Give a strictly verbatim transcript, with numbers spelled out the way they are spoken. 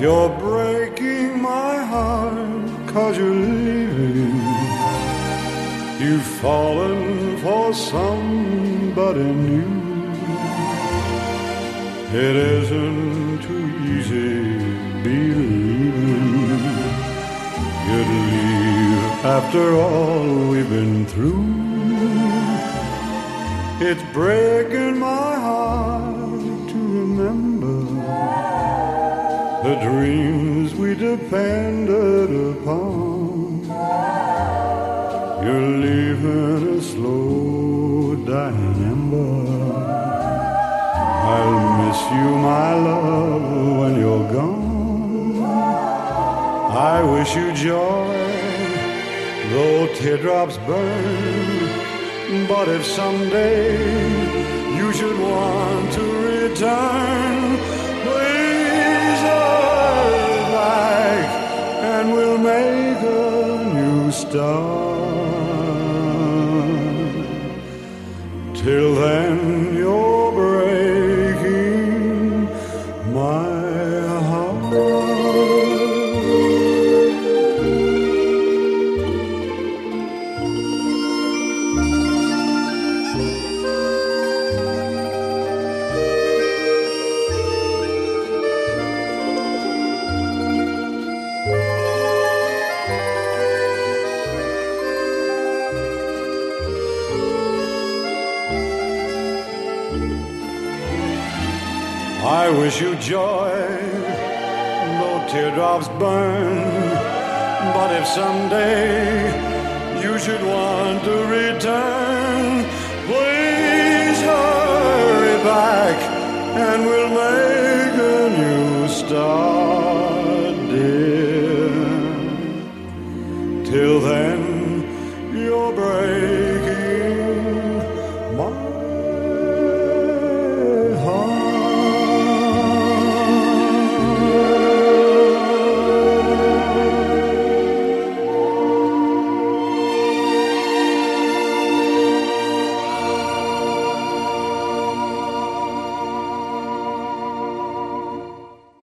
You're breaking my heart 'cause you're leaving. You've fallen for somebody new. It isn't too easy believing you'd leave after all we've been through. It's breaking my heart to remember the dreams we depended upon. You're leaving a slow dying ember. I'll miss you, my love, when you're gone. I wish you joy, though teardrops burn. But if someday you should want to return, please hurry back and we'll make a new start. Till then you're breaking my heart. I wish you joy, though teardrops burn. But if someday you should want to return, please hurry back and we'll make a new start, dear. Till then